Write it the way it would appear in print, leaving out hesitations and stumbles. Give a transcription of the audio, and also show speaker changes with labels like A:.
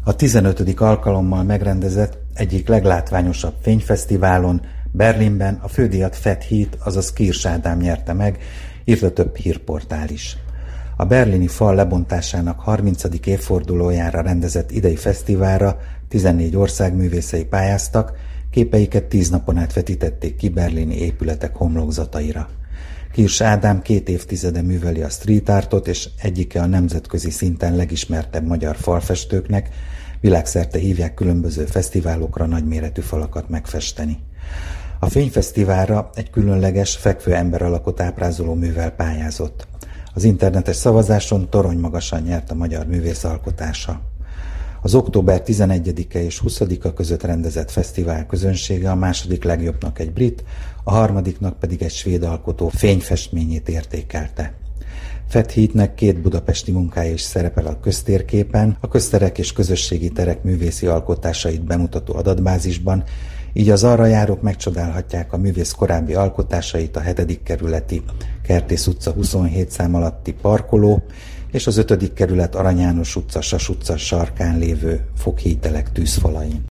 A: A 15. alkalommal megrendezett egyik leglátványosabb fényfesztiválon, Berlinben a fődíjat Fat Heat, azaz Kirsch Ádám nyerte meg, írta több hírportál is. A berlini fal lebontásának 30. évfordulójára rendezett idei fesztiválra 14 ország művészei pályáztak, képeiket 10 napon át vetítették ki berlini épületek homlokzataira. Kirsch Ádám 2 évtizede műveli a street artot, és egyike a nemzetközi szinten legismertebb magyar falfestőknek, világszerte hívják különböző fesztiválokra nagyméretű falakat megfesteni. A fényfesztiválra egy különleges, fekvő emberalakot ábrázoló művel pályázott. Az internetes szavazáson toronymagasan nyert a magyar művész alkotása. Az október 11-e és 20-a között rendezett fesztivál közönsége a második legjobbnak egy brit, a harmadiknak pedig egy svéd alkotó fényfestményét értékelte. Fat Heatnek 2 budapesti munkája is szerepel a köztérképen, a közterek és közösségi terek művészi alkotásait bemutató adatbázisban, így az arra járók megcsodálhatják a művész korábbi alkotásait a 7. kerületi Kertész utca 27 szám alatti parkoló és az 5. kerület Arany János utca Sas utca sarkán lévő foghítelek tűzfalain.